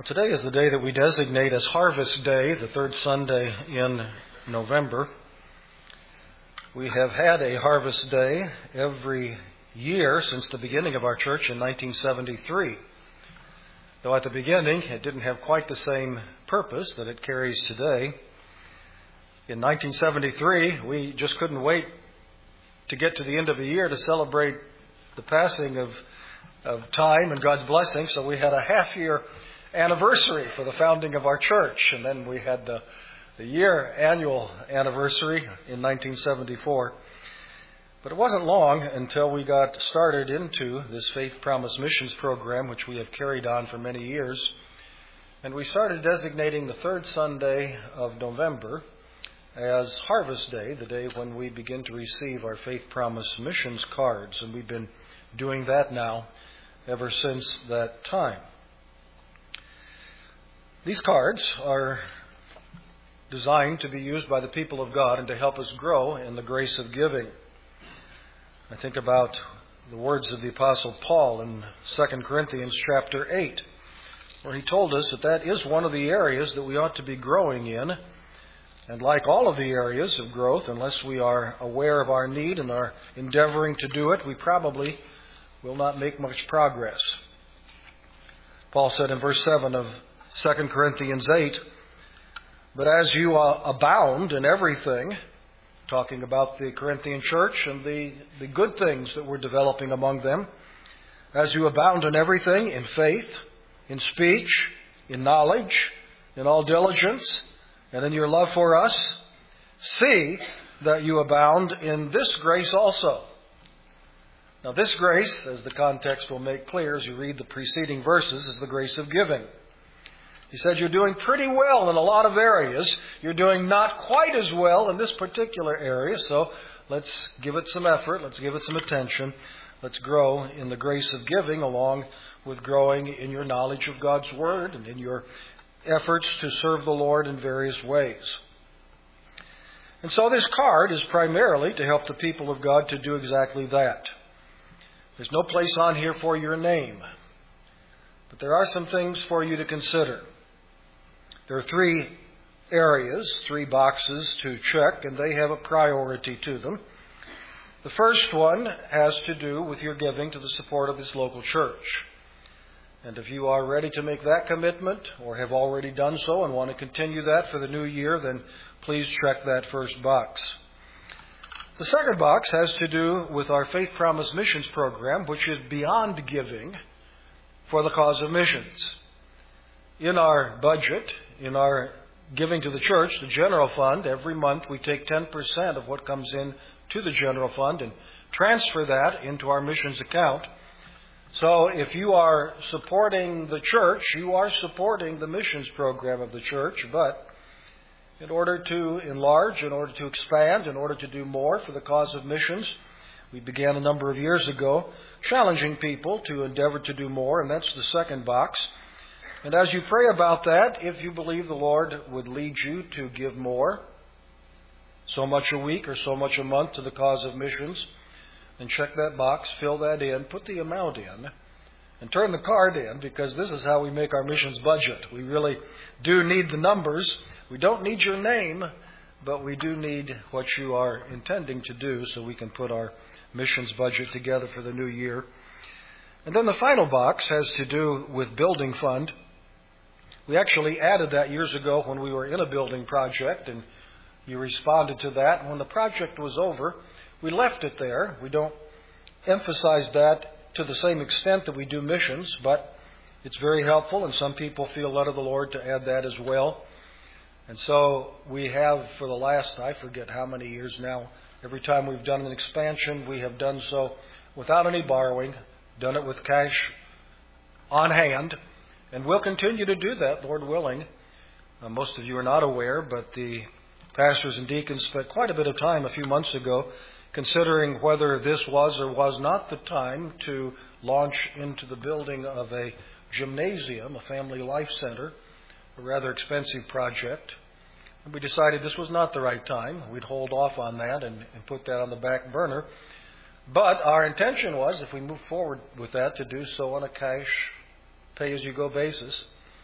Today is the day that we designate as Harvest Day, the third Sunday in November. We have had a Harvest Day every year since the beginning of our church in 1973. Though at the beginning it didn't have quite the same purpose that it carries today. In 1973, we just couldn't wait to get to the end of the year to celebrate the passing of time and God's blessing, so we had a half-year anniversary for the founding of our church, and then we had the annual anniversary in 1974. But it wasn't long until we got started into this Faith Promise Missions program, which we have carried on for many years, and we started designating the third Sunday of November as Harvest Day, the day when we begin to receive our Faith Promise Missions cards, and we've been doing that now ever since that time. These cards are designed to be used by the people of God and to help us grow in the grace of giving. I think about the words of the Apostle Paul in 2 Corinthians chapter 8, where he told us that is one of the areas that we ought to be growing in. And like all of the areas of growth, unless we are aware of our need and are endeavoring to do it, we probably will not make much progress. Paul said in verse 7 of 2 Corinthians 8, "But as you abound in everything," talking about the Corinthian church and the good things that we're developing among them, "as you abound in everything, in faith, in speech, in knowledge, in all diligence, and in your love for us, see that you abound in this grace also." Now this grace, as the context will make clear as you read the preceding verses, is the grace of giving. He said you're doing pretty well in a lot of areas. You're doing not quite as well in this particular area, so let's give it some effort. Let's give it some attention. Let's grow in the grace of giving along with growing in your knowledge of God's Word and in your efforts to serve the Lord in various ways. And so this card is primarily to help the people of God to do exactly that. There's no place on here for your name, but there are some things for you to consider. There are three areas, three boxes to check, and they have a priority to them. The first one has to do with your giving to the support of this local church. And if you are ready to make that commitment or have already done so and want to continue that for the new year, then please check that first box. The second box has to do with our Faith Promise Missions program, which is beyond giving for the cause of missions. In our budget, in our giving to the church, the general fund, every month we take 10% of what comes in to the general fund and transfer that into our missions account. So if you are supporting the church, you are supporting the missions program of the church, but in order to enlarge, in order to expand, in order to do more for the cause of missions, we began a number of years ago challenging people to endeavor to do more, and that's the second box. And as you pray about that, if you believe the Lord would lead you to give more, so much a week or so much a month to the cause of missions, then check that box, fill that in, put the amount in, and turn the card in, because this is how we make our missions budget. We really do need the numbers. We don't need your name, but we do need what you are intending to do so we can put our missions budget together for the new year. And then the final box has to do with building fund. We actually added that years ago when we were in a building project, and you responded to that. And when the project was over, we left it there. We don't emphasize that to the same extent that we do missions, but it's very helpful, and some people feel led of the Lord to add that as well. And so we have, for the last, I forget how many years now, every time we've done an expansion, we have done so without any borrowing, done it with cash on hand, and we'll continue to do that, Lord willing. Most of you are not aware, but the pastors and deacons spent quite a bit of time a few months ago considering whether this was or was not the time to launch into the building of a gymnasium, a family life center, a rather expensive project. And we decided this was not the right time. We'd hold off on that and put that on the back burner. But our intention was, if we move forward with that, to do so on a cash pay-as-you-go basis.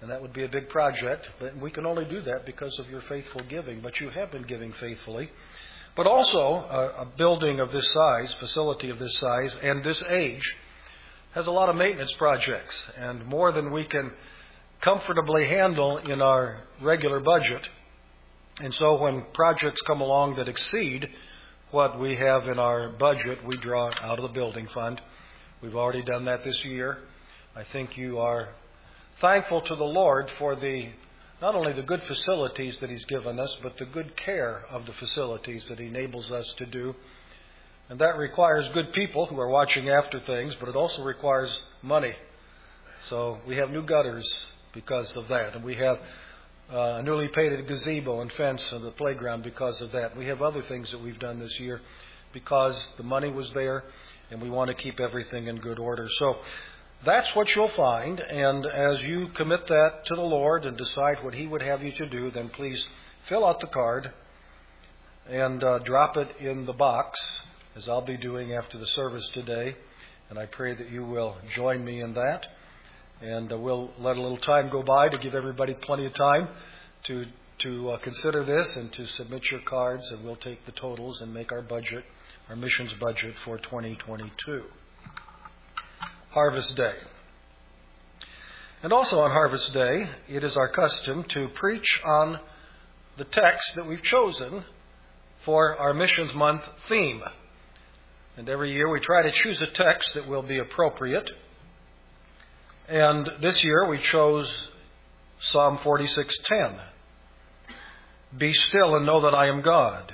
And that would be a big project, but we can only do that because of your faithful giving. But you have been giving faithfully. But also, a building of this size, facility of this size, and this age, has a lot of maintenance projects, and more than we can comfortably handle in our regular budget. And so when projects come along that exceed what we have in our budget, we draw out of the building fund. We've already done that this year. I think you are thankful to the Lord for not only the good facilities that He's given us, but the good care of the facilities that He enables us to do. And that requires good people who are watching after things, but it also requires money. So we have new gutters because of that. And we have a newly painted gazebo and fence on the playground because of that. We have other things that we've done this year because the money was there and we want to keep everything in good order. So that's what you'll find, and as you commit that to the Lord and decide what He would have you to do, then please fill out the card and drop it in the box, as I'll be doing after the service today. And I pray that you will join me in that. And we'll let a little time go by to give everybody plenty of time to consider this and to submit your cards, and we'll take the totals and make our budget, our missions budget for 2022. Harvest Day. And also on Harvest Day, it is our custom to preach on the text that we've chosen for our Missions Month theme. And every year we try to choose a text that will be appropriate. And this year we chose Psalm 46:10. Be still and know that I am God.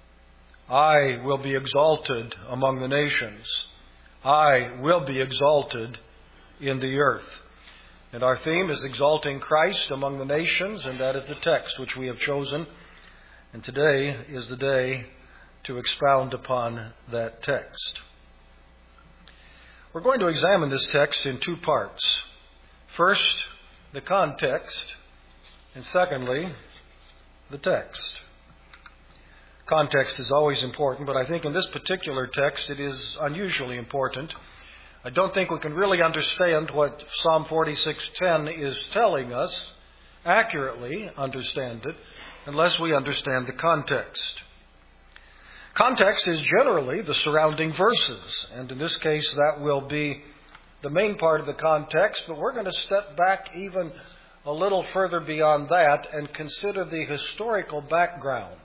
I will be exalted among the nations. I will be exalted in the earth. And our theme is exalting Christ among the nations, and that is the text which we have chosen. And today is the day to expound upon that text. We're going to examine this text in two parts. First, the context, and secondly, the text. Context is always important, but I think in this particular text it is unusually important. I don't think we can really understand what Psalm 46:10 is telling us, accurately understand it, unless we understand the context. Context is generally the surrounding verses, and in this case that will be the main part of the context, but we're going to step back even a little further beyond that and consider the historical background.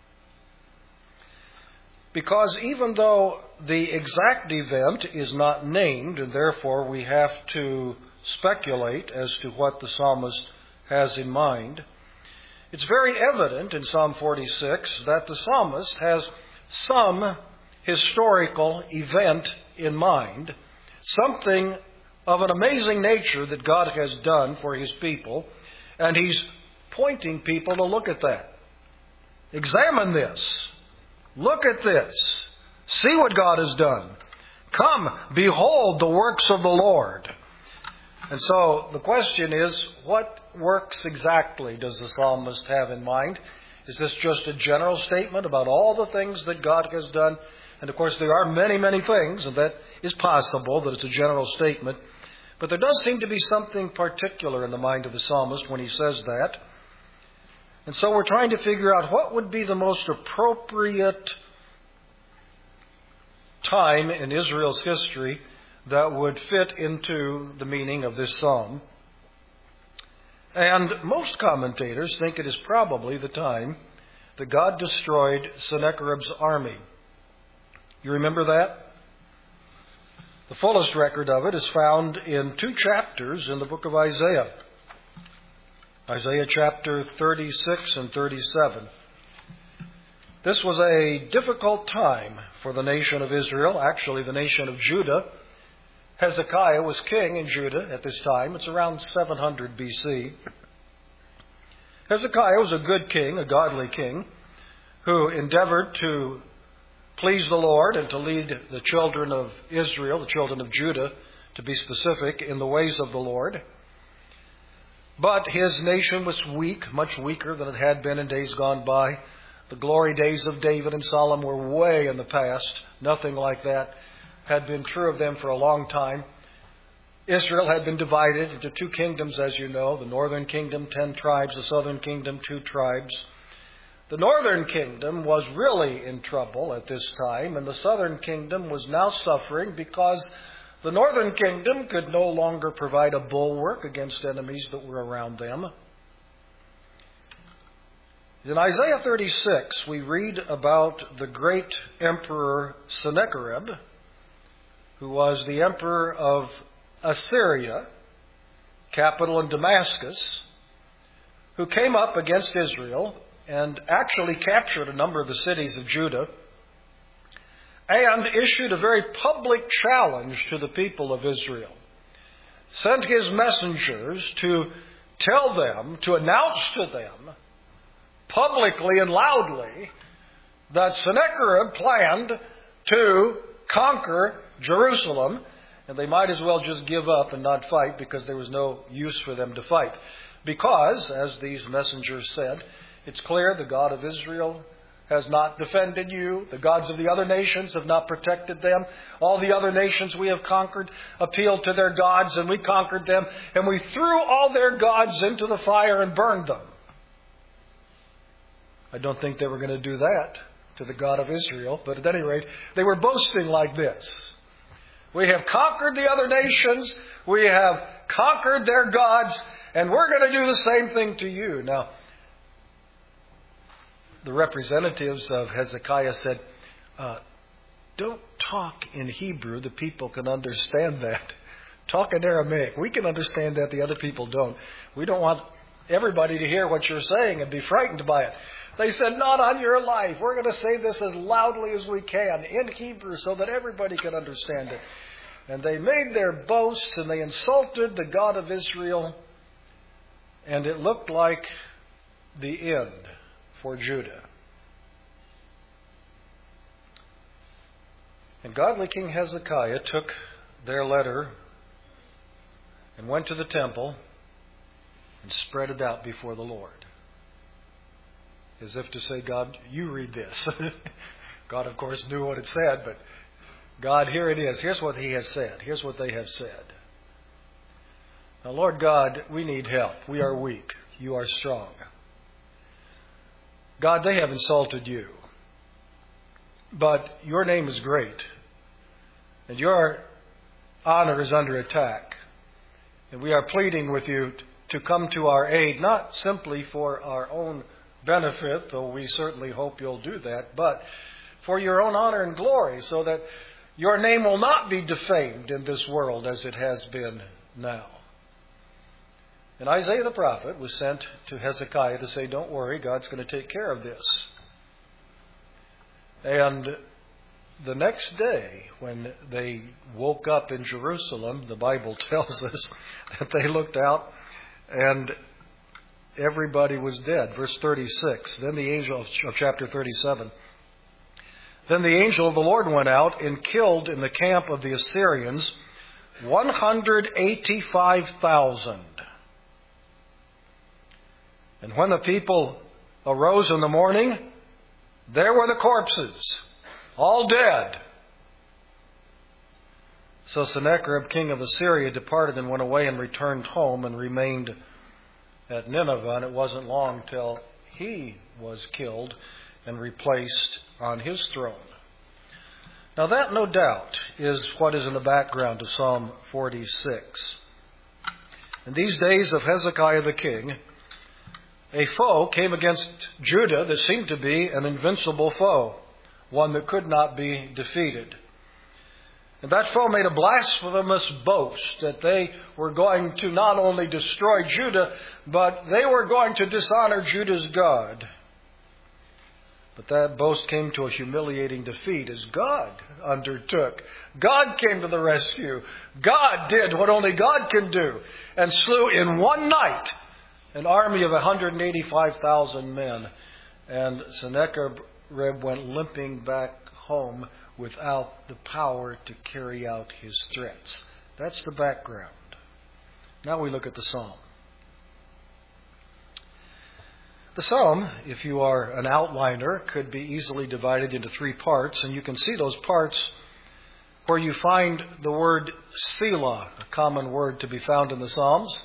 Because even though the exact event is not named, and therefore we have to speculate as to what the psalmist has in mind, it's very evident in Psalm 46 that the psalmist has some historical event in mind, something of an amazing nature that God has done for His people, and He's pointing people to look at that. Examine this. Look at this. See what God has done. Come, behold the works of the Lord. And so the question is, what works exactly does the psalmist have in mind? Is this just a general statement about all the things that God has done? And of course there are many, many things, and that is possible that it's a general statement. But there does seem to be something particular in the mind of the psalmist when he says that. And so we're trying to figure out what would be the most appropriate time in Israel's history that would fit into the meaning of this psalm. And most commentators think it is probably the time that God destroyed Sennacherib's army. You remember that? The fullest record of it is found in 2 chapters in the book of Isaiah. Isaiah chapter 36 and 37. This was a difficult time for the nation of Israel, actually the nation of Judah. Hezekiah was king in Judah at this time. It's around 700 BC. Hezekiah was a good king, a godly king, who endeavored to please the Lord and to lead the children of Israel, the children of Judah, to be specific, in the ways of the Lord. But his nation was weak, much weaker than it had been in days gone by. The glory days of David and Solomon were way in the past. Nothing like that had been true of them for a long time. Israel had been divided into two kingdoms, as you know. The northern kingdom, 10 tribes. The southern kingdom, 2 tribes. The northern kingdom was really in trouble at this time, and the southern kingdom was now suffering because the northern kingdom could no longer provide a bulwark against enemies that were around them. In Isaiah 36, we read about the great emperor Sennacherib, who was the emperor of Assyria, capital in Damascus, who came up against Israel and actually captured a number of the cities of Judah and issued a very public challenge to the people of Israel. Sent his messengers to tell them, to announce to them, publicly and loudly, that Sennacherib planned to conquer Jerusalem, and they might as well just give up and not fight because there was no use for them to fight. Because, as these messengers said, it's clear the God of Israel has not defended you. The gods of the other nations have not protected them. All the other nations we have conquered appealed to their gods, and we conquered them, and we threw all their gods into the fire and burned them. I don't think they were going to do that to the God of Israel, but at any rate, they were boasting like this. We have conquered the other nations, we have conquered their gods, and we're going to do the same thing to you. Now, the representatives of Hezekiah said, don't talk in Hebrew, the people can understand that. Talk in Aramaic. We can understand that, the other people don't. We don't want everybody to hear what you're saying and be frightened by it. They said, not on your life. We're going to say this as loudly as we can in Hebrew so that everybody can understand it. And they made their boasts and they insulted the God of Israel. And it looked like the end for Judah. And godly King Hezekiah took their letter and went to the temple and spread it out before the Lord. As if to say, God, you read this. God, of course, knew what it said, but God, here it is. Here's what He has said. Here's what they have said. Now, Lord God, we need help. We are weak. You are strong. God, they have insulted you. But your name is great. And your honor is under attack. And we are pleading with you to come to our aid, not simply for our own benefit, though we certainly hope you'll do that, but for your own honor and glory, so that your name will not be defamed in this world as it has been now. And Isaiah the prophet was sent to Hezekiah to say, don't worry, God's going to take care of this. And the next day, when they woke up in Jerusalem, the Bible tells us that they looked out and everybody was dead. Verse 36. Then the angel of chapter 37. Then the angel of the Lord went out and killed in the camp of the Assyrians 185,000. And when the people arose in the morning, there were the corpses, all dead. So Sennacherib, king of Assyria, departed and went away and returned home and remained at Nineveh, and it wasn't long till he was killed and replaced on his throne. Now that, no doubt, is what is in the background of Psalm 46. In these days of Hezekiah the king, a foe came against Judah that seemed to be an invincible foe, one that could not be defeated. And that foe made a blasphemous boast that they were going to not only destroy Judah, but they were going to dishonor Judah's God. But that boast came to a humiliating defeat as God undertook. God came to the rescue. God did what only God can do and slew in one night an army of 185,000 men. And Sennacherib went limping back home without the power to carry out his threats. That's the background. Now we look at the psalm. The psalm, if you are an outliner, could be easily divided into 3 parts, and you can see those parts where you find the word Selah, a common word to be found in the Psalms.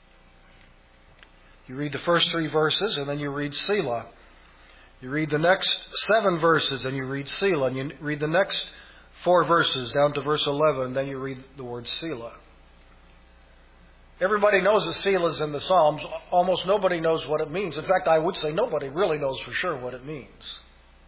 You read the first 3 verses and then you read Selah. You read the next 7 verses and you read Selah. And you read the next 4 verses down to verse 11 and then you read the word Selah. Everybody knows that Selah is in the Psalms. Almost nobody knows what it means. In fact, I would say nobody really knows for sure what it means.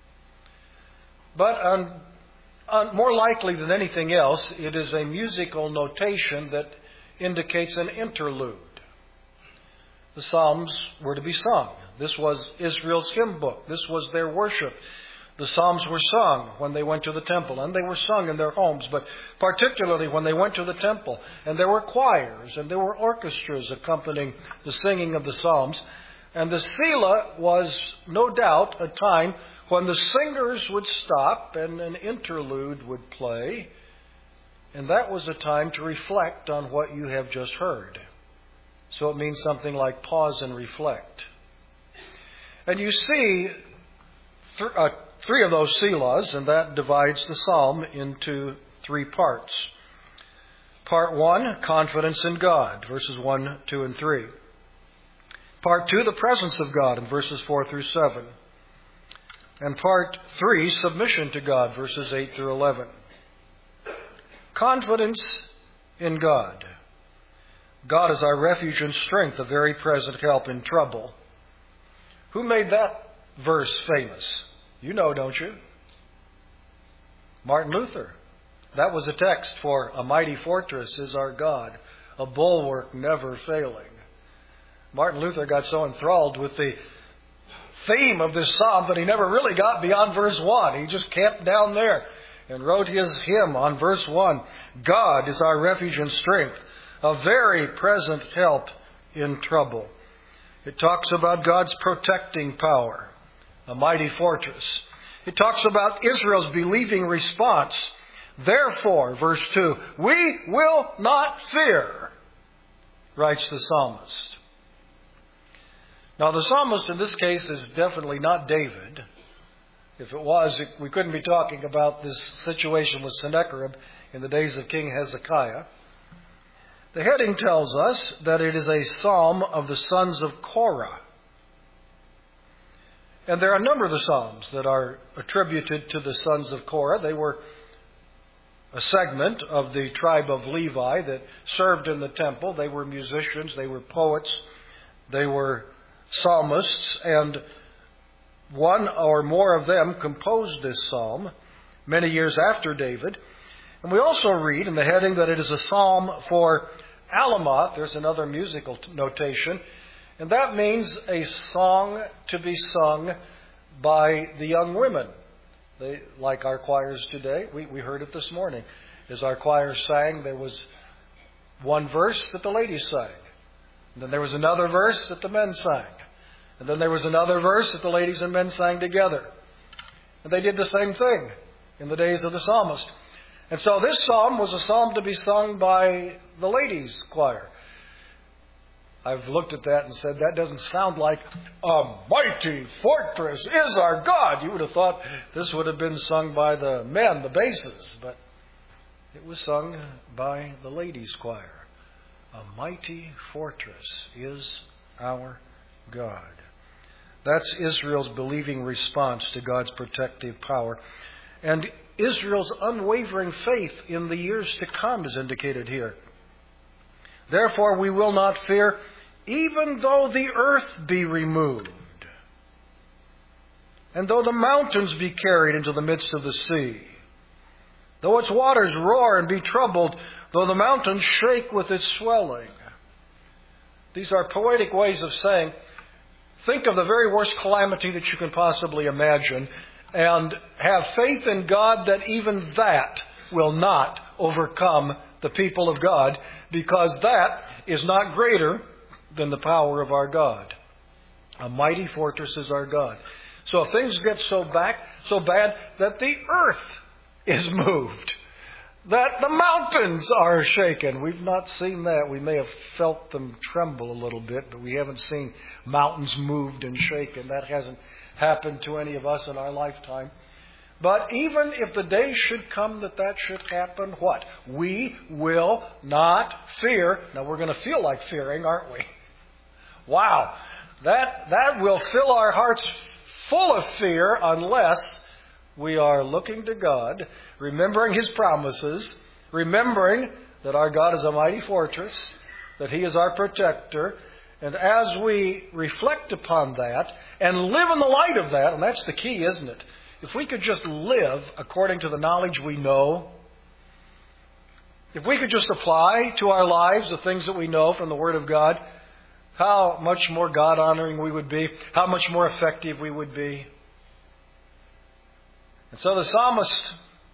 But more likely than anything else, it is a musical notation that indicates an interlude. The Psalms were to be sung. This was Israel's hymn book. This was their worship. The Psalms were sung when they went to the temple, and they were sung in their homes, but particularly when they went to the temple. And there were choirs, and there were orchestras accompanying the singing of the Psalms. And the Selah was, no doubt, a time when the singers would stop and an interlude would play. And that was a time to reflect on what you have just heard. So it means something like pause and reflect. And you see 3 of those Selahs, and that divides the psalm into 3 parts. Part 1, confidence in God, verses 1, 2, and 3. Part 2, the presence of God, in verses 4 through 7. And part 3, submission to God, verses 8 through 11. Confidence in God. God is our refuge and strength, a very present help in trouble. Who made that verse famous? You know, don't you? Martin Luther. That was a text for a mighty fortress is our God, a bulwark never failing. Martin Luther got so enthralled with the theme of this psalm that he never really got beyond verse 1. He just camped down there and wrote his hymn on verse 1. God is our refuge and strength, a very present help in trouble. It talks about God's protecting power, a mighty fortress. It talks about Israel's believing response. Therefore, verse 2, we will not fear, writes the psalmist. Now, the psalmist in this case is definitely not David. If it was, we couldn't be talking about this situation with Sennacherib in the days of King Hezekiah. The heading tells us that it is a psalm of the sons of Korah. And there are a number of the psalms that are attributed to the sons of Korah. They were a segment of the tribe of Levi that served in the temple. They were musicians, they were poets, they were psalmists, and one or more of them composed this psalm many years after David. And we also read in the heading that it is a psalm for Alamoth. There's another musical notation. And that means a song to be sung by the young women. They, like our choirs today. We heard it this morning. As our choir sang, there was one verse that the ladies sang. And then there was another verse that the men sang. And then there was another verse that the ladies and men sang together. And they did the same thing in the days of the psalmist. And so this psalm was a psalm to be sung by the ladies' choir. I've looked at that and said, that doesn't sound like a mighty fortress is our God. You would have thought this would have been sung by the men, the basses. But it was sung by the ladies' choir. A mighty fortress is our God. That's Israel's believing response to God's protective power. And Israel's unwavering faith in the years to come is indicated here. Therefore we will not fear, even though the earth be removed, and though the mountains be carried into the midst of the sea, though its waters roar and be troubled, though the mountains shake with its swelling. These are poetic ways of saying, think of the very worst calamity that you can possibly imagine, and have faith in God that even that will not overcome the people of God, because that is not greater than the power of our God. A mighty fortress is our God. So if things get so bad that the earth is moved, that the mountains are shaken. We've not seen that. We may have felt them tremble a little bit, but we haven't seen mountains moved and shaken. That hasn't happened to any of us in our lifetime. But even if the day should come that should happen, what? We will not fear. Now we're going to feel like fearing, aren't we? Wow. That will fill our hearts full of fear unless we are looking to God, remembering His promises, remembering that our God is a mighty fortress, that He is our protector. And as we reflect upon that and live in the light of that, and that's the key, isn't it? If we could just live according to the knowledge we know, if we could just apply to our lives the things that we know from the Word of God, how much more God-honoring we would be, how much more effective we would be. And so the psalmist,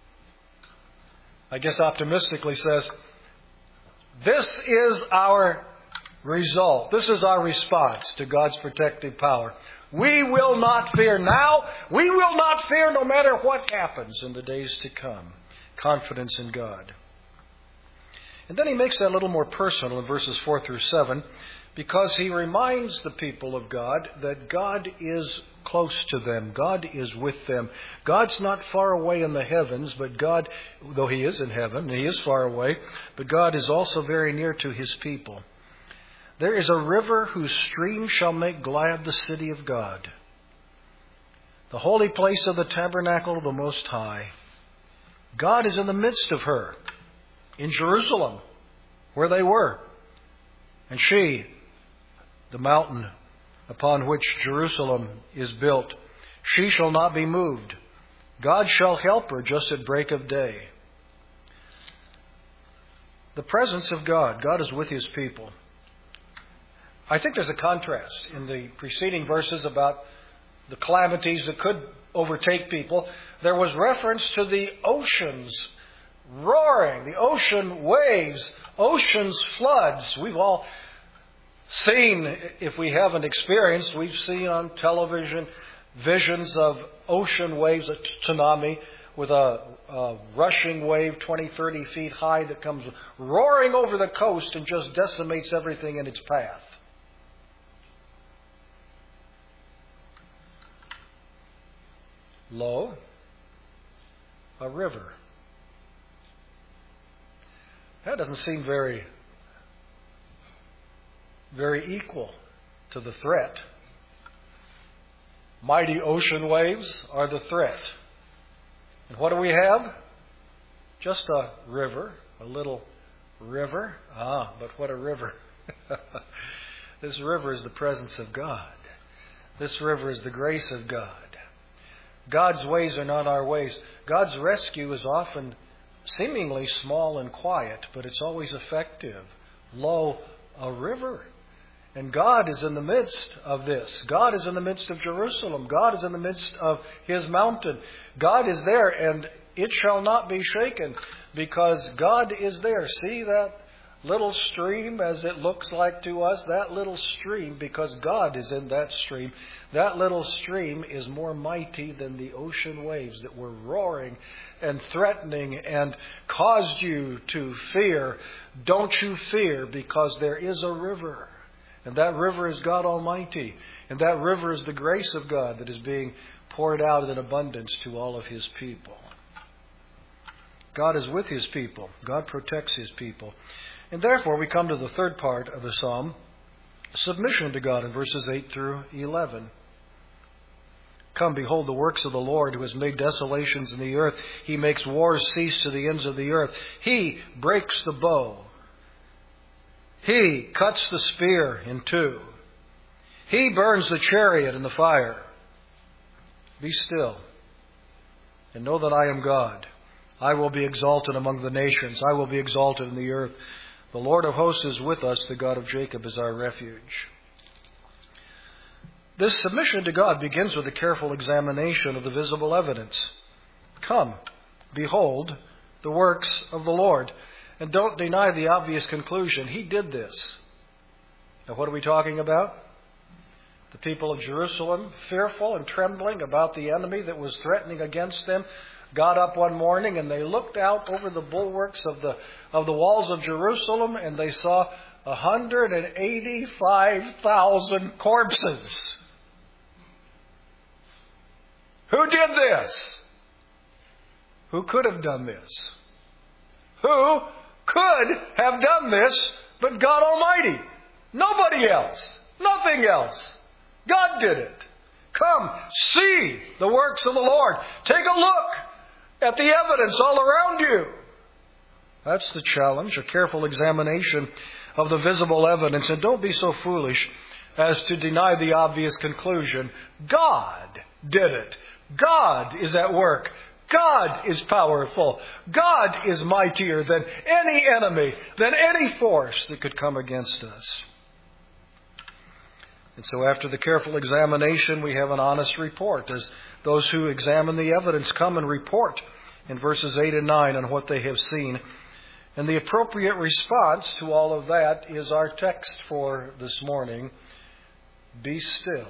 I guess optimistically says, this is our result. This is our response to God's protective power. We will not fear now. We will not fear no matter what happens in the days to come. Confidence in God. And then he makes that a little more personal in verses 4 through 7, because he reminds the people of God that God is close to them. God is with them. God's not far away in the heavens, but God, though He is in heaven, He is far away, but God is also very near to His people. There is a river whose stream shall make glad the city of God, the holy place of the tabernacle of the Most High. God is in the midst of her, in Jerusalem, where they were. And she, the mountain upon which Jerusalem is built, she shall not be moved. God shall help her just at break of day. The presence of God. God is with His people. I think there's a contrast in the preceding verses about the calamities that could overtake people. There was reference to the oceans roaring, the ocean waves, ocean's floods. We've all seen, if we haven't experienced, we've seen on television visions of ocean waves, a tsunami with a rushing wave 20, 30 feet high that comes roaring over the coast and just decimates everything in its path. Lo, a river. That doesn't seem very equal to the threat. Mighty ocean waves are the threat. And what do we have? Just a river, a little river. But what a river. This river is the presence of God. This river is the grace of God. God's ways are not our ways. God's rescue is often seemingly small and quiet, but it's always effective. Lo, a river. And God is in the midst of this. God is in the midst of Jerusalem. God is in the midst of His mountain. God is there, and it shall not be shaken, because God is there. See that little stream as it looks like to us? That little stream, because God is in that stream, that little stream is more mighty than the ocean waves that were roaring and threatening and caused you to fear. Don't you fear, because there is a river. And that river is God Almighty. And that river is the grace of God that is being poured out in abundance to all of His people. God is with His people. God protects His people. And therefore we come to the third part of the psalm, submission to God in verses 8 through 11. Come, behold the works of the Lord, who has made desolations in the earth. He makes wars cease to the ends of the earth. He breaks the bow. He cuts the spear in two. He burns the chariot in the fire. Be still and know that I am God. I will be exalted among the nations. I will be exalted in the earth. The Lord of hosts is with us. The God of Jacob is our refuge. This submission to God begins with a careful examination of the visible evidence. Come, behold the works of the Lord. And don't deny the obvious conclusion. He did this. Now, what are we talking about? The people of Jerusalem, fearful and trembling about the enemy that was threatening against them, got up one morning and they looked out over the bulwarks of the walls of Jerusalem, and they saw 185,000 corpses. Who did this? Who could have done this? Who could have done this but God Almighty? Nobody else. Nothing else. God did it. Come, see the works of the Lord. Take a look at the evidence all around you. That's the challenge, a careful examination of the visible evidence. And don't be so foolish as to deny the obvious conclusion. God did it. God is at work. God is powerful. God is mightier than any enemy, than any force that could come against us. And so after the careful examination, we have an honest report, as those who examine the evidence come and report in verses 8 and 9 on what they have seen. And the appropriate response to all of that is our text for this morning. Be still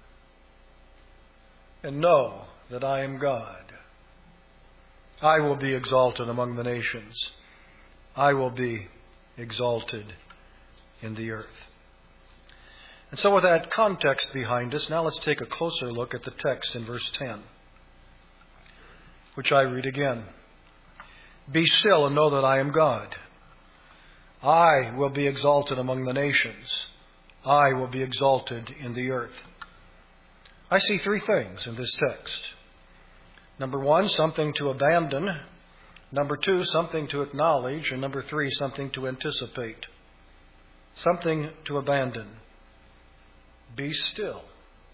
and know that I am God. I will be exalted among the nations. I will be exalted in the earth. And so with that context behind us, now let's take a closer look at the text in verse 10, which I read again. Be still and know that I am God. I will be exalted among the nations. I will be exalted in the earth. I see three things in this text. Number one, something to abandon. Number two, something to acknowledge. And number three, something to anticipate. Something to abandon. Be still.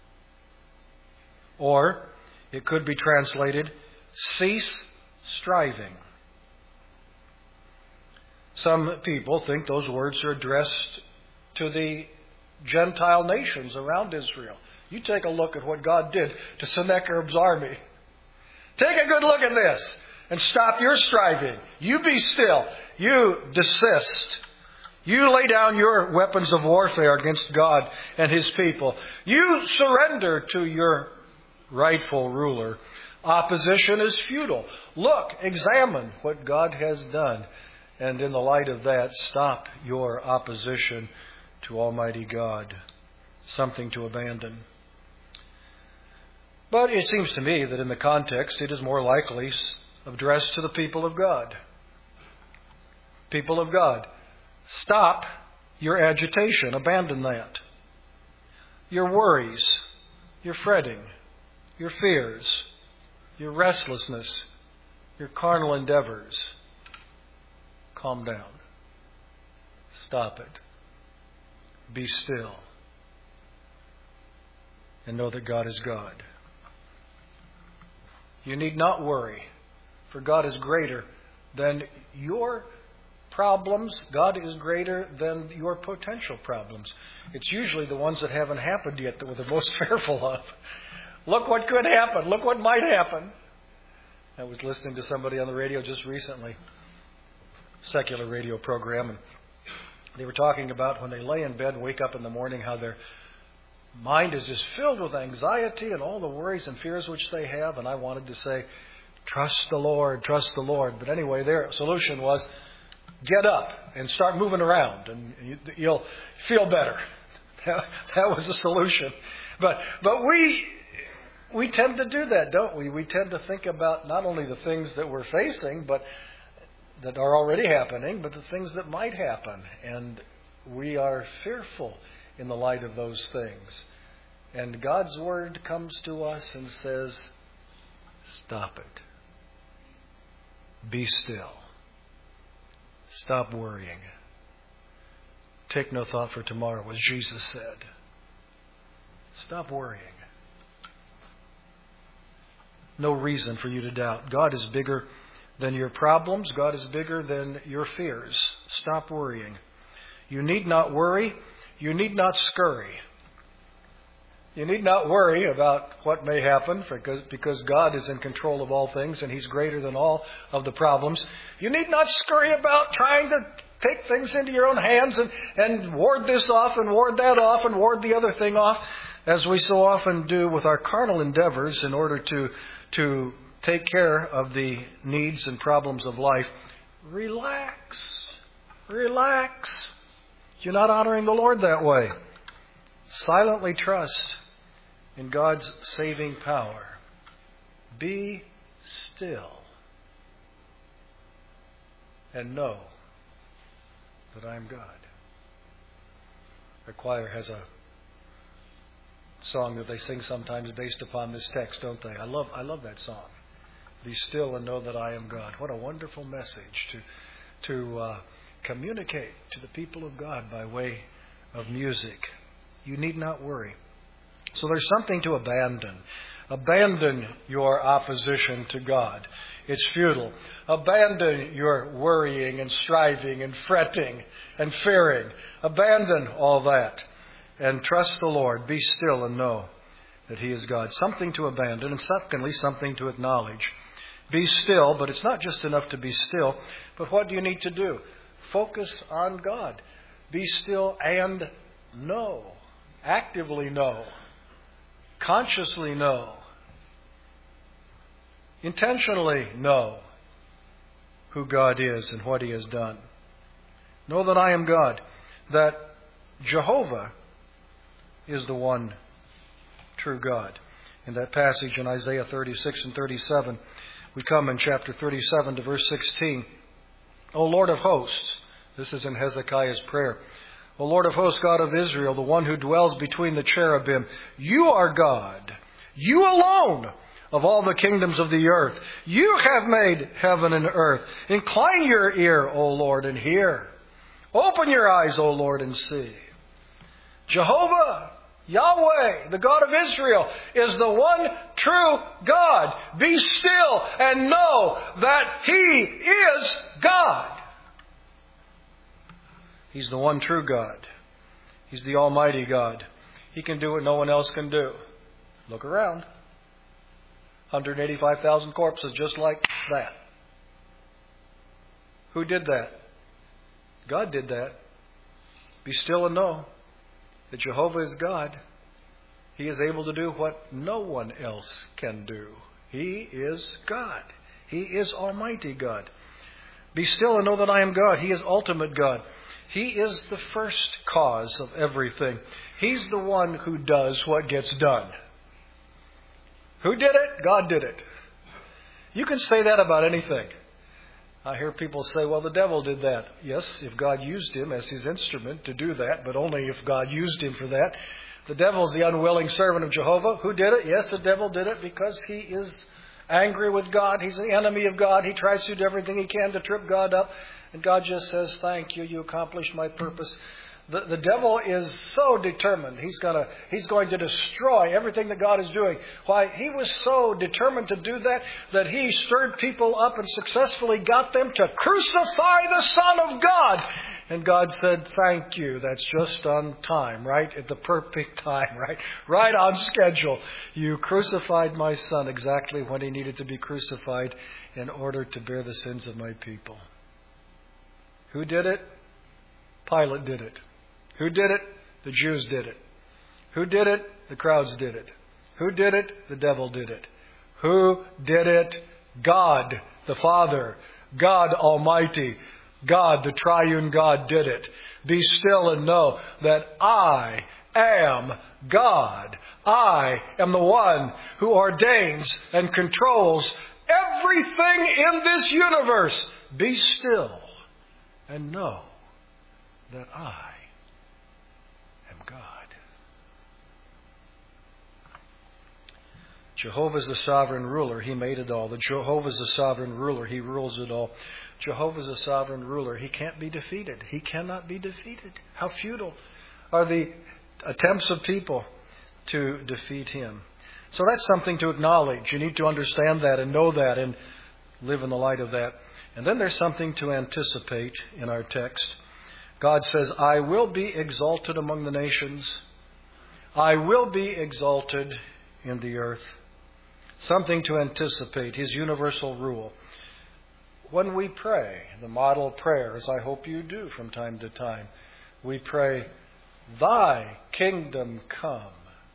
Or it could be translated, cease striving. Some people think those words are addressed to the Gentile nations around Israel. You take a look at what God did to Sennacherib's army. Take a good look at this and stop your striving. You be still. You desist. You lay down your weapons of warfare against God and His people. You surrender to your rightful ruler. Opposition is futile. Look, examine what God has done. And in the light of that, stop your opposition to Almighty God. Something to abandon. But it seems to me that in the context, it is more likely addressed to the people of God. People of God, stop your agitation. Abandon that. Your worries, your fretting, your fears, your restlessness, your carnal endeavors. Calm down. Stop it. Be still. And know that God is God. You need not worry, for God is greater than your problems. God is greater than your potential problems. It's usually the ones that haven't happened yet that we're the most fearful of. Look what could happen. Look what might happen. I was listening to somebody on the radio just recently, secular radio program, and they were talking about when they lay in bed and wake up in the morning, how their mind is just filled with anxiety and all the worries and fears which they have. And I wanted to say, trust the Lord, trust the Lord. But anyway, their solution was, get up and start moving around and you'll feel better. That was the solution. But we tend to do that, don't we? We tend to think about not only the things that we're facing, but that are already happening, but the things that might happen. And we are fearful in the light of those things. And God's Word comes to us and says, stop it. Be still. Stop worrying. Take no thought for tomorrow, as Jesus said. Stop worrying. No reason for you to doubt. God is bigger than your problems. God is bigger than your fears. Stop worrying. You need not worry. You need not scurry. You need not worry about what may happen because God is in control of all things and He's greater than all of the problems. You need not scurry about trying to take things into your own hands and ward this off and ward that off and ward the other thing off, as we so often do with our carnal endeavors in order to take care of the needs and problems of life. Relax. Relax. You're not honoring the Lord that way. Silently trust in God's saving power. Be still and know that I am God. The choir has a song that they sing sometimes based upon this text, don't they? I love that song. Be still and know that I am God. What a wonderful message to communicate to the people of God by way of music. You need not worry. So there's something to abandon. Abandon your opposition to God. It's futile. Abandon your worrying and striving and fretting and fearing. Abandon all that and trust the Lord. Be still and know that He is God. Something to abandon, and secondly, something to acknowledge. Be still, but it's not just enough to be still. But what do you need to do? Focus on God. Be still and know. Actively know. Consciously know. Intentionally know who God is and what He has done. Know that I am God. That Jehovah is the one true God. In that passage in Isaiah 36 and 37, we come in chapter 37 to verse 16. O Lord of hosts, this is in Hezekiah's prayer. O Lord of hosts, God of Israel, the one who dwells between the cherubim, you are God. You alone of all the kingdoms of the earth. You have made heaven and earth. Incline your ear, O Lord, and hear. Open your eyes, O Lord, and see. Jehovah, Yahweh, the God of Israel, is the one true God. Be still and know that He is God. He's the one true God. He's the Almighty God. He can do what no one else can do. Look around. 185,000 corpses just like that. Who did that? God did that. Be still and know that Jehovah is God. He is able to do what no one else can do. He is God. He is Almighty God. Be still and know that I am God. He is ultimate God. He is the first cause of everything. He's the one who does what gets done. Who did it? God did it. You can say that about anything. I hear people say, well, the devil did that. Yes, if God used him as His instrument to do that, but only if God used him for that. The devil is the unwilling servant of Jehovah. Who did it? Yes, the devil did it because he is angry with God. He's the enemy of God. He tries to do everything he can to trip God up. And God just says, thank you. You accomplished my purpose. The devil is so determined. He's going to destroy everything that God is doing. Why? He was so determined to do that he stirred people up and successfully got them to crucify the Son of God. And God said, thank you. That's just on time, right? At the perfect time, right? Right on schedule. You crucified my Son exactly when He needed to be crucified in order to bear the sins of my people. Who did it? Pilate did it. Who did it? The Jews did it. Who did it? The crowds did it. Who did it? The devil did it. Who did it? God, the Father. God Almighty. God, the triune God, did it. Be still and know that I am God. I am the one who ordains and controls everything in this universe. Be still and know that I am God. Jehovah is the sovereign ruler. He made it all. Jehovah is the sovereign ruler. He rules it all. Jehovah is a sovereign ruler. He can't be defeated. He cannot be defeated. How futile are the attempts of people to defeat Him. So that's something to acknowledge. You need to understand that and know that and live in the light of that. And then there's something to anticipate in our text. God says, I will be exalted among the nations. I will be exalted in the earth. Something to anticipate, His universal rule. When we pray, the model prayer, as I hope you do from time to time, we pray, Thy kingdom come,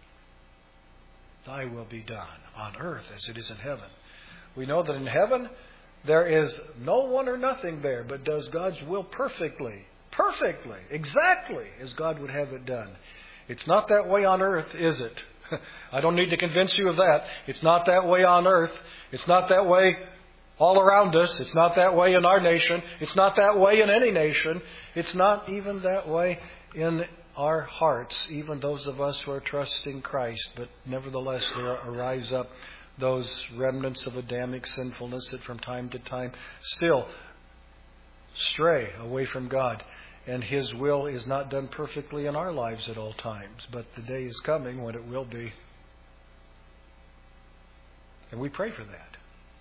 Thy will be done on earth as it is in heaven. We know that in heaven there is no one or nothing there, but does God's will perfectly, exactly as God would have it done. It's not that way on earth, is it? I don't need to convince you of that. It's not that way on earth. It's not that way all around us. It's not that way in our nation. It's not that way in any nation. It's not even that way in our hearts, even those of us who are trusting Christ. But nevertheless, there arise up those remnants of Adamic sinfulness that from time to time still stray away from God. And His will is not done perfectly in our lives at all times. But the day is coming when it will be. And we pray for that.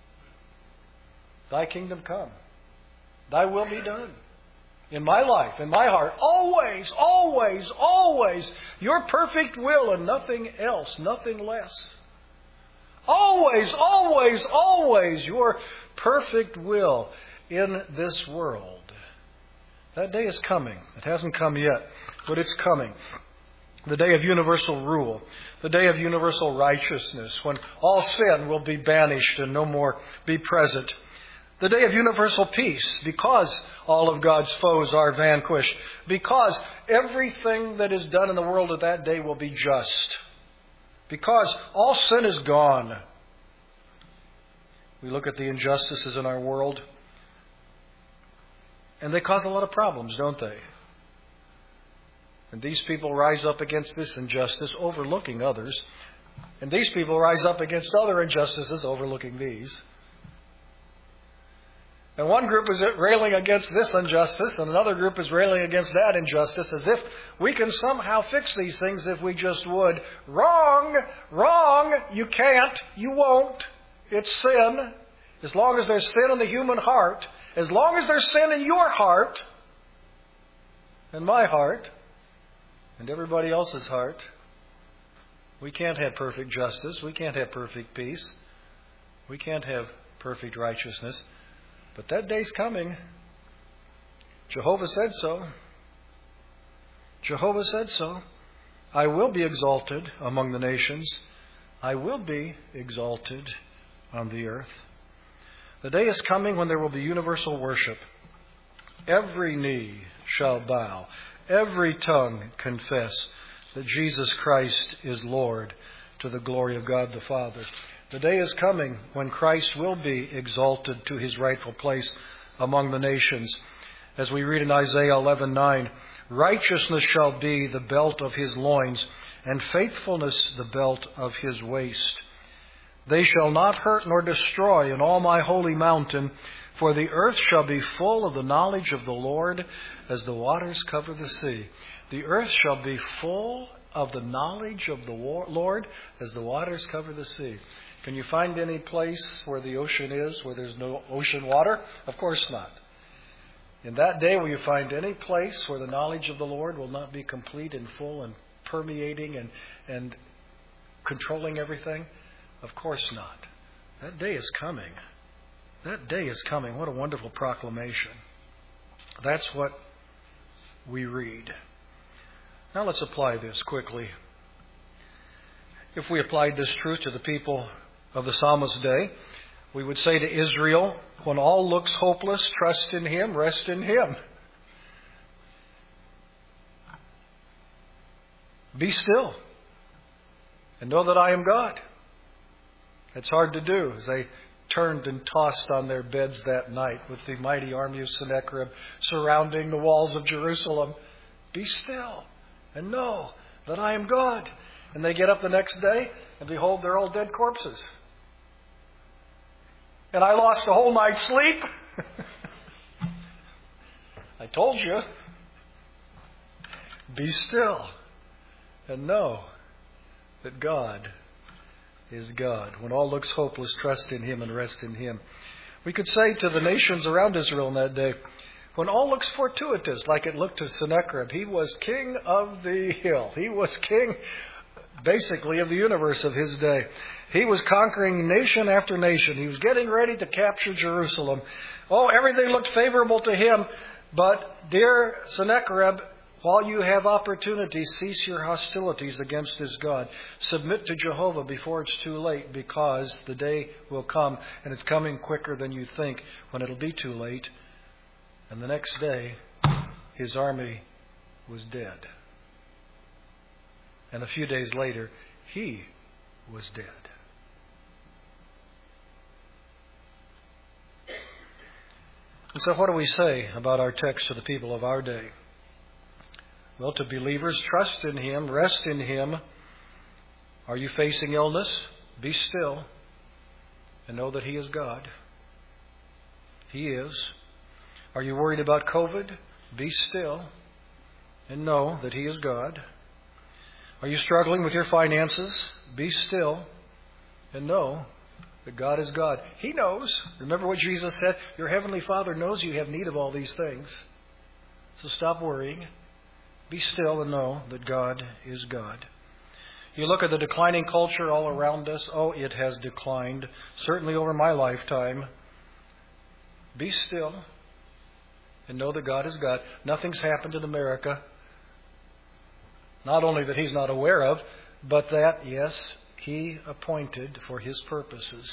Thy kingdom come. Thy will be done. In my life, in my heart, always, always, always, your perfect will and nothing else, nothing less. Always, always, always your perfect will in this world. That day is coming. It hasn't come yet, but it's coming. The day of universal rule. The day of universal righteousness, when all sin will be banished and no more be present. The day of universal peace, because all of God's foes are vanquished. Because everything that is done in the world at that day will be just. Because all sin is gone. We look at the injustices in our world, and they cause a lot of problems, don't they? And these people rise up against this injustice, overlooking others. And these people rise up against other injustices, overlooking these. And one group is railing against this injustice, and another group is railing against that injustice, as if we can somehow fix these things if we just would. Wrong! Wrong! You can't. You won't. It's sin. As long as there's sin in the human heart, as long as there's sin in your heart, and my heart, and everybody else's heart, we can't have perfect justice. We can't have perfect peace. We can't have perfect righteousness. But that day's coming. Jehovah said so. Jehovah said so. I will be exalted among the nations. I will be exalted on the earth. The day is coming when there will be universal worship. Every knee shall bow. Every tongue confess that Jesus Christ is Lord, to the glory of God the Father. The day is coming when Christ will be exalted to His rightful place among the nations. As we read in Isaiah 11:9, righteousness shall be the belt of His loins, and faithfulness the belt of His waist. They shall not hurt nor destroy in all my holy mountain, for the earth shall be full of the knowledge of the Lord as the waters cover the sea. The earth shall be full of the knowledge of the Lord as the waters cover the sea. Can you find any place where the ocean is, where there's no ocean water? Of course not. In that day, will you find any place where the knowledge of the Lord will not be complete and full and permeating and controlling everything? Of course not. That day is coming. That day is coming. What a wonderful proclamation. That's what we read. Now let's apply this quickly. If we applied this truth to the people of the psalmist's day, we would say to Israel, when all looks hopeless, trust in Him, rest in Him. Be still and know that I am God. It's hard to do as they turned and tossed on their beds that night with the mighty army of Sennacherib surrounding the walls of Jerusalem. Be still and know that I am God. And they get up the next day and behold, they're all dead corpses. And I lost a whole night's sleep. I told you. Be still and know that God is God. When all looks hopeless, trust in Him and rest in Him. We could say to the nations around Israel in that day, when all looks fortuitous, like it looked to Sennacherib, he was king of the hill. He was king, basically, of the universe of his day. He was conquering nation after nation. He was getting ready to capture Jerusalem. Oh, everything looked favorable to him. But, dear Sennacherib, while you have opportunity, cease your hostilities against this God. Submit to Jehovah before it's too late, because the day will come, and it's coming quicker than you think, when it'll be too late. And the next day, his army was dead. And a few days later, he was dead. And so what do we say about our text to the people of our day? Well, to believers, trust in Him, rest in Him. Are you facing illness? Be still and know that He is God. He is. Are you worried about COVID? Be still and know that He is God. Are you struggling with your finances? Be still and know that God is God. He knows. Remember what Jesus said? Your Heavenly Father knows you have need of all these things. So stop worrying. Be still and know that God is God. You look at the declining culture all around us. Oh, it has declined. Certainly over my lifetime. Be still and know that God is God. Nothing's happened in America. Not only that He's not aware of, but that, yes, He appointed for His purposes.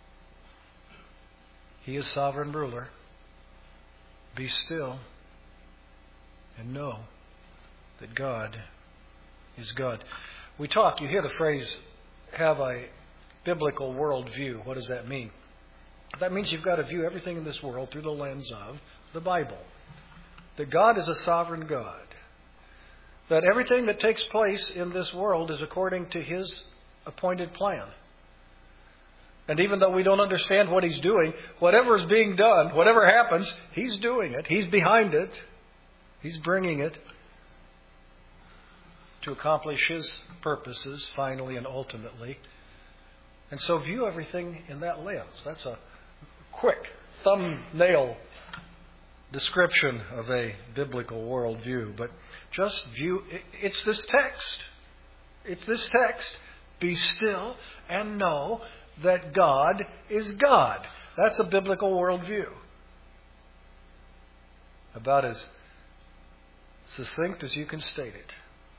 He is sovereign ruler. Be still and know that God is God. We talk, you hear the phrase, have a biblical worldview. What does that mean? That means you've got to view everything in this world through the lens of the Bible. That God is a sovereign God. That everything that takes place in this world is according to His appointed plan. And even though we don't understand what He's doing, whatever is being done, whatever happens, He's doing it. He's behind it. He's bringing it to accomplish His purposes finally and ultimately. And so view everything in that lens. That's a quick thumbnail description of a biblical worldview. But just view, it's this text. It's this text. Be still and know that God is God. That's a biblical worldview. About as succinct as you can state it.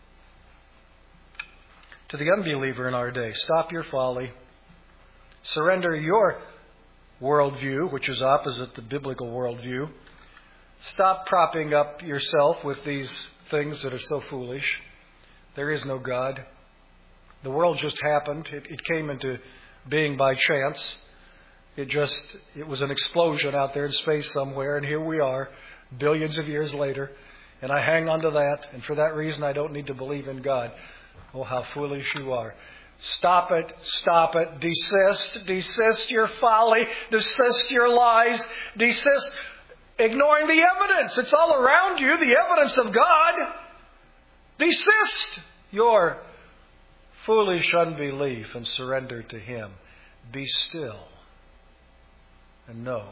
To the unbeliever in our day, stop your folly. Surrender your worldview, which is opposite the biblical worldview. Stop propping up yourself with these things that are so foolish. There is no God. The world just happened. It came into being by chance. It was an explosion out there in space somewhere, and here we are, billions of years later, and I hang on to that, and for that reason I don't need to believe in God. Oh, how foolish you are. Stop it, stop it, desist your folly, desist your lies, desist ignoring the evidence. It's all around you, the evidence of God. Desist your foolish unbelief and surrender to Him. Be still and know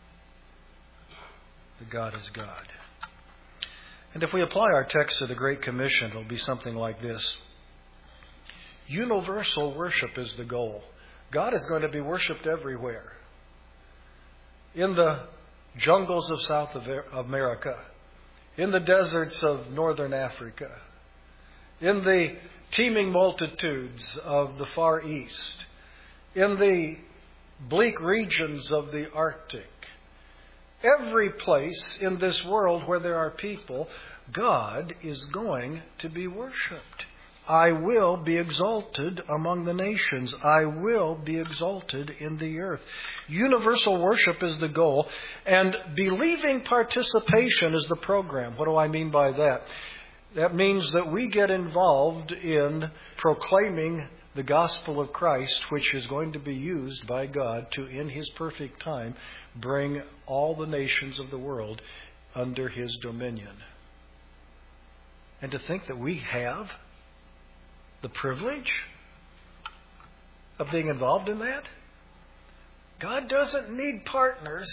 that God is God. And if we apply our text to the Great Commission, it'll be something like this. Universal worship is the goal. God is going to be worshipped everywhere. In the jungles of South America, in the deserts of Northern Africa, in the teeming multitudes of the Far East, in the bleak regions of the Arctic, every place in this world where there are people, God is going to be worshipped. I will be exalted among the nations. I will be exalted in the earth. Universal worship is the goal, and believing participation is the program. What do I mean by that? That means that we get involved in proclaiming the gospel of Christ, which is going to be used by God to, in His perfect time, bring all the nations of the world under His dominion. And to think that we have the privilege of being involved in that? God doesn't need partners.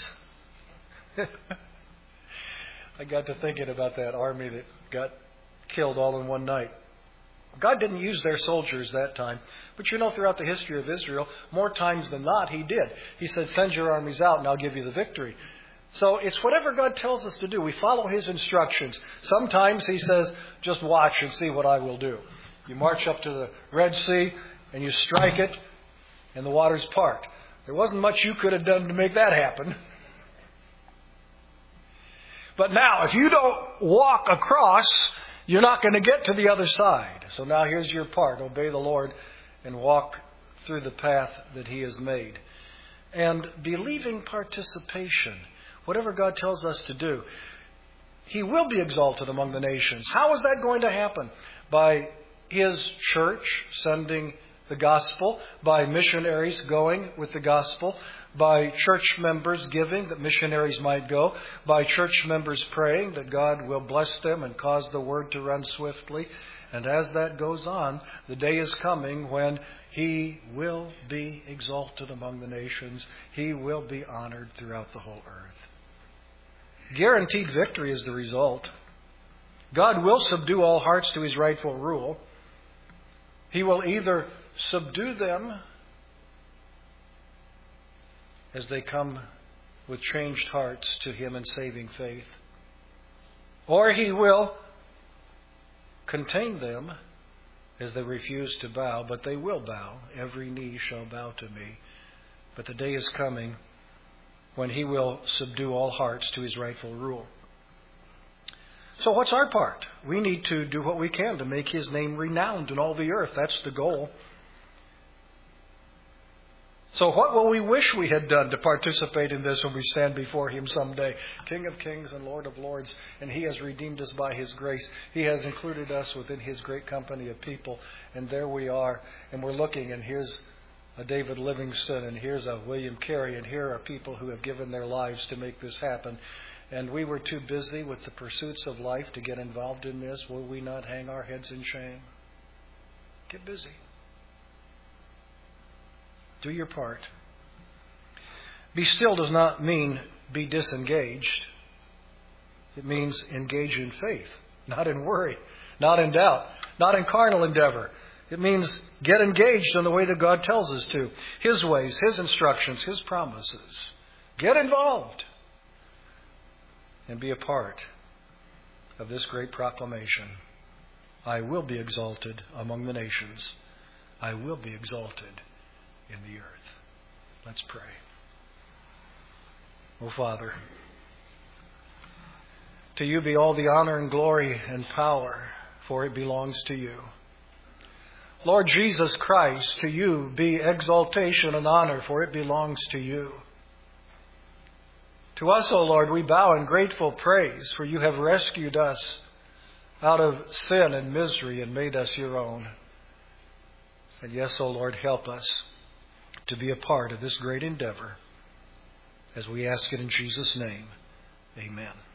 I got to thinking about that army that got killed all in one night. God didn't use their soldiers that time. But you know, throughout the history of Israel, more times than not, He did. He said, send your armies out and I'll give you the victory. So it's whatever God tells us to do. We follow His instructions. Sometimes He says, just watch and see what I will do. You march up to the Red Sea and you strike it and the waters part. There wasn't much you could have done to make that happen. But now, if you don't walk across, you're not going to get to the other side. So now here's your part. Obey the Lord and walk through the path that He has made. And believing participation. whatever God tells us to do, He will be exalted among the nations. How is that going to happen? By His church sending the gospel, by missionaries going with the gospel, by church members giving that missionaries might go, by church members praying that God will bless them and cause the word to run swiftly. And as that goes on, the day is coming when He will be exalted among the nations. He will be honored throughout the whole earth. Guaranteed victory is the result. God will subdue all hearts to His rightful rule. He will either subdue them as they come with changed hearts to Him in saving faith, or He will contain them as they refuse to bow, but they will bow. Every knee shall bow to me. But the day is coming when He will subdue all hearts to His rightful rule. So what's our part? We need to do what we can to make His name renowned in all the earth. That's the goal. So what will we wish we had done to participate in this when we stand before Him someday? King of kings and Lord of lords, and He has redeemed us by His grace. He has included us within His great company of people. And there we are, and we're looking, and here's a David Livingston, and here's a William Carey, and here are people who have given their lives to make this happen. And we were too busy with the pursuits of life to get involved in this. Will we not hang our heads in shame? Get busy. Do your part. Be still does not mean be disengaged. It means engage in faith, not in worry, not in doubt, not in carnal endeavor. It means get engaged in the way that God tells us to. His ways, His instructions, His promises. Get involved and be a part of this great proclamation. I will be exalted among the nations. I will be exalted in the earth. Let's pray. Oh, Father, to You be all the honor and glory and power, for it belongs to You. Lord Jesus Christ, to You be exaltation and honor, for it belongs to You. To us, O Lord, we bow in grateful praise, for You have rescued us out of sin and misery and made us Your own. And yes, O Lord, help us to be a part of this great endeavor, as we ask it in Jesus' name. Amen.